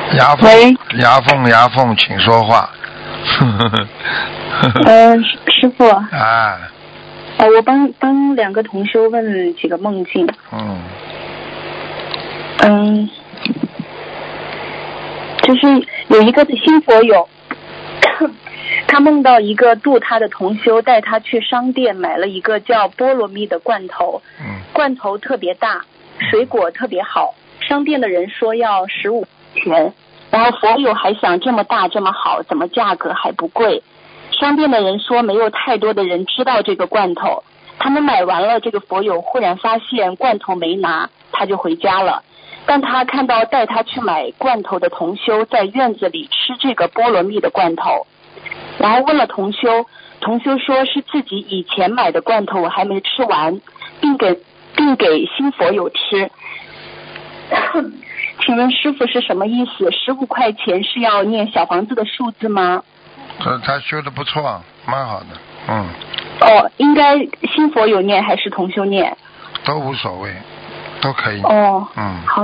喂， 牙缝，请说话。 师傅。 啊。 我帮两个同修问几个梦境。就是有一个新佛友，他梦到一个度他的同修带他去商店买了一个叫菠萝蜜的罐头，罐头特别大，水果特别好，商店的人说要15钱，然后佛友还想这么大这么好，怎么价格还不贵？商店的人说没有太多的人知道这个罐头，他们买完了，这个佛友忽然发现罐头没拿，他就回家了。但他看到带他去买罐头的同修在院子里吃这个菠萝蜜的罐头，然后问了同修，同修说是自己以前买的罐头还没吃完，并给新佛友吃。请问师傅是什么意思？15块钱是要念小房子的数字吗？ 他修的不错，蛮好的。 应该新佛友念还是同修念？ 都无所谓，都可以。 好。